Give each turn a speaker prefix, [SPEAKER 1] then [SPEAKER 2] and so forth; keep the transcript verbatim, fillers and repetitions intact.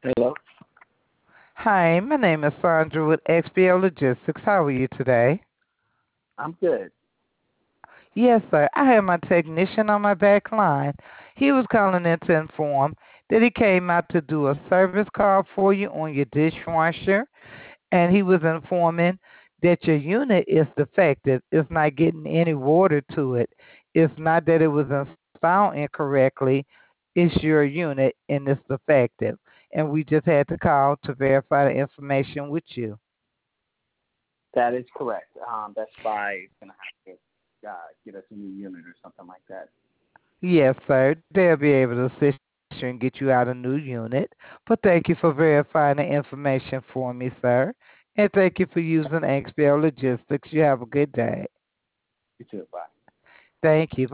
[SPEAKER 1] Hello.
[SPEAKER 2] Hi, my name is Sandra with X B O Logistics. How are you today?
[SPEAKER 1] I'm good.
[SPEAKER 2] Yes, sir. I have my technician on my back line. He was calling in to inform that he came out to do a service call for you on your dishwasher, and he was informing that your unit is defective. It's not getting any water to it. It's not that it was installed incorrectly. It's your unit and it's defective. And we just had to call to verify the information with you.
[SPEAKER 1] That is correct. Um, Best Buy is gonna have to uh, get us a new unit or something like that.
[SPEAKER 2] Yes, sir. They'll be able to assist you and get you out a new unit. But thank you for verifying the information for me, sir. And thank you for using X B L Logistics. You have a good day.
[SPEAKER 1] You too. Bye.
[SPEAKER 2] Thank you.